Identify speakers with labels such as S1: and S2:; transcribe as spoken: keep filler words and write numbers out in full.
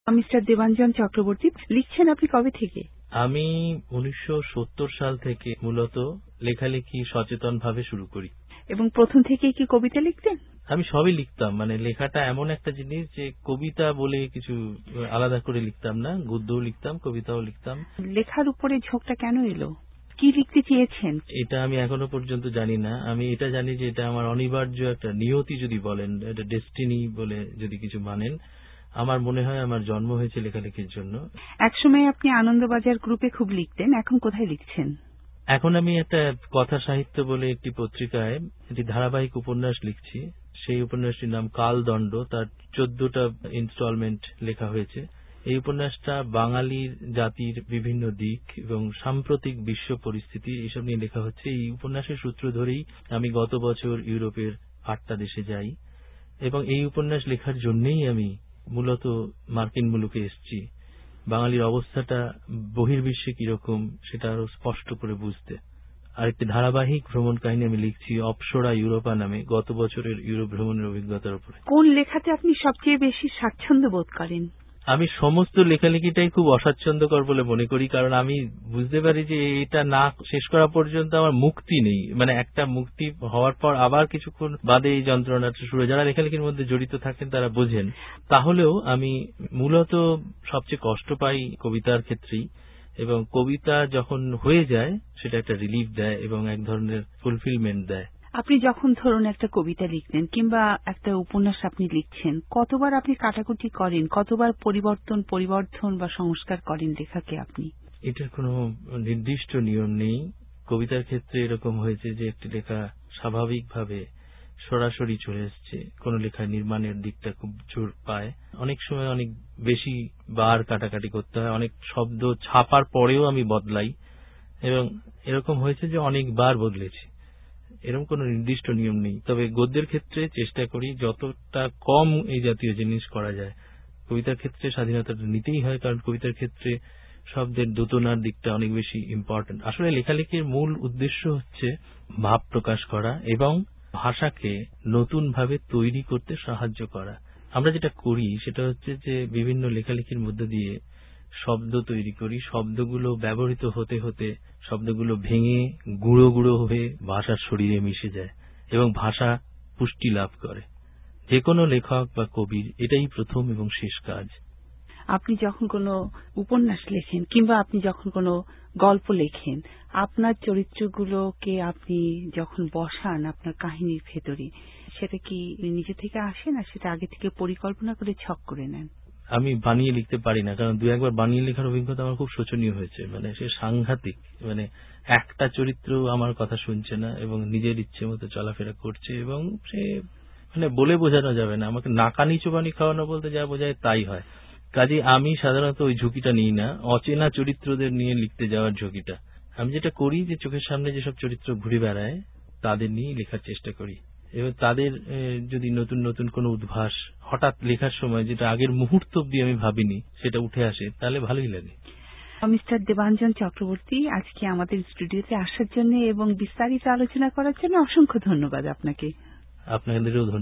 S1: Mister Debanjan Chakraborty, লিখছেন আপনি কবে থেকে?
S2: আমি উনিশশো সত্তর সাল থেকে মূলত লেখালেখি সচেতন ভাবে শুরু করি।
S1: এবং প্রথম থেকেই কি কবিতা লিখতেন?
S2: আমি সবই লিখতাম, মানে লেখাটা এমন একটা জিনিস যে কবিতা বলে কিছু আলাদা করে লিখতাম না, গদ্যও লিখতাম, কবিতাও লিখতাম।
S1: লেখার উপরে ঝোঁকটা কেন এলো? কি লিখতে চেয়েছেন?
S2: এটা আমি এখনো পর্যন্ত জানি না। আমি এটা জানি যে এটা আমার অনিবার্য একটা নিয়তি যদি বলেন, এটা ডেস্টিনি বলে যদি কিছু মানেন। আমার মনে হয় আমার জন্ম হয়েছে লেখালেখির জন্য।
S1: একসময় আপনি আনন্দবাজার গ্রুপে খুব লিখতেন, এখন কোথায় লিখছেন?
S2: এখন আমি একটা কথা সাহিত্য বলে একটি পত্রিকায় একটি ধারাবাহিক উপন্যাস লিখছি। সেই উপন্যাসটির নাম কালদণ্ড। তার চোদ্দটা ইনস্টলমেন্ট লেখা হয়েছে। এই উপন্যাসটা বাঙালির জাতির বিভিন্ন দিক এবং সাম্প্রতিক বিশ্ব পরিস্থিতি এসব নিয়ে লেখা হচ্ছে। এই উপন্যাসের সূত্র ধরেই আমি গত বছর ইউরোপের আটটা দেশে যাই এবং এই উপন্যাস লেখার জন্যই আমি মূলত মার্কিন মুলুকে এসেছি। বাঙালির অবস্থাটা বহির্বিশ্বে কিরকম সেটা আরো স্পষ্ট করে বুঝতে। আরেকটি ধারাবাহিক ভ্রমণ কাহিনী আমি লিখছি অপসরা ইউরোপা নামে, গত বছরের ইউরোপ ভ্রমণের অভিজ্ঞতার উপরে।
S1: কোন লেখাতে আপনি সবচেয়ে বেশি স্বাচ্ছন্দ্য বোধ করেন?
S2: আমি সমস্ত লেখালেখিটাই খুব অস্বাচ্ছন্দ্যকর বলে মনে করি, কারণ আমি বুঝতে পারি যে এটা না শেষ করা পর্যন্ত আমার মুক্তি নেই। মানে একটা মুক্তি হওয়ার পর আবার কিছুক্ষণ বাদে এই যন্ত্রণাটা শুরু। যারা লেখালেখির মধ্যে জড়িত থাকেন তারা বোঝেন। তাহলেও আমি মূলত সবচেয়ে কষ্ট পাই কবিতার ক্ষেত্রেই, এবং কবিতা যখন হয়ে যায় সেটা একটা রিলিফ দেয় এবং এক ধরনের ফুলফিলমেন্ট দেয়।
S1: আপনি যখন ধরুন একটা কবিতা লিখতেন কিংবা একটা উপন্যাস আপনি লিখছেন, কতবার আপনি কাটাকুটি করেন, কতবার পরিবর্তন পরিবর্ধন বা সংস্কার করেন লেখাকে আপনি?
S2: এটার কোনো নির্দিষ্ট নিয়ম নেই। কবিতার ক্ষেত্রে এরকম হয়েছে যে একটি লেখা স্বাভাবিকভাবে সরাসরি চলে এসছে, কোন লেখা নির্মাণের দিকটা খুব জোর পায়। অনেক সময় অনেক বেশি বার কাটাকাটি করতে হয়, অনেক শব্দ ছাপার পরেও আমি বদলাই, এবং এরকম হয়েছে যে অনেকবার বদলেছি। এরকম কোন নির্দিষ্ট নিয়ম নেই। তবে গদ্যের ক্ষেত্রে চেষ্টা করি যতটা কম এই জাতীয় জিনিস করা যায়। কবিতার ক্ষেত্রে স্বাধীনতাটা নিতেই হয়, কারণ কবিতার ক্ষেত্রে শব্দের দোতনার দিকটা অনেক বেশি ইম্পর্টেন্ট। আসলে লেখালেখির মূল উদ্দেশ্য হচ্ছে ভাব প্রকাশ করা এবং ভাষাকে নতুন ভাবে তৈরি করতে সাহায্য করা। আমরা যেটা করি সেটা হচ্ছে যে বিভিন্ন লেখালেখির মধ্যে দিয়ে শব্দ তৈরি করি, শব্দগুলো ব্যবহৃত হতে হতে শব্দগুলো ভেঙে গুঁড়ো গুঁড়ো হয়ে ভাষার শরীরে মিশে যায় এবং ভাষা পুষ্টি লাভ করে। যে কোনো লেখক বা কবির এটাই প্রথম এবং শেষ কাজ।
S1: আপনি যখন কোনো উপন্যাস লেখেন কিংবা আপনি যখন কোনো গল্প লেখেন, আপনার চরিত্রগুলোকে আপনি যখন বসান আপনার কাহিনীর ভেতরে, সেটা কি নিজে থেকে আসে না সেটা আগে থেকে পরিকল্পনা করে ছক করে নেন?
S2: আমি বানিয়ে লিখতে পারি না, কারণ দু একবার বানিয়ে লেখার অভিজ্ঞতা আমার খুব শোচনীয় হয়েছে। মানে সে সাংঘাতিক, মানে একটা চরিত্র আমার কথা শুনছে না এবং নিজের ইচ্ছে মতো চলাফেরা করছে এবং সে মানে বলে বোঝানো যাবে না। আমাকে নাকানি চোবানি খাওয়ানো বলতে যা বোঝায় তাই হয়। কাজে আমি সাধারণত ওই ঝুঁকিটা নিই না, অচেনা চরিত্রদের নিয়ে লিখতে যাওয়ার ঝুঁকিটা। আমি যেটা করি যে চোখের সামনে যেসব চরিত্র ঘুরে বেড়ায় তাদের নিয়ে লেখার চেষ্টা করি, এবং তাদের যদি নতুন নতুন কোনো উদ্ভাস হঠাৎ লেখার সময় যেটা আগের মুহূর্ত অব্দি আমি ভাবিনি সেটা উঠে আসে, তাহলে ভালোই লাগে।
S1: মিস্টার দেবাঞ্জন চক্রবর্তী, আজকে আমাদের স্টুডিওতে আসার জন্য এবং বিস্তারিত আলোচনা করার জন্য অসংখ্য ধন্যবাদ আপনাকে।
S2: আপনাদেরও ধন্যবাদ।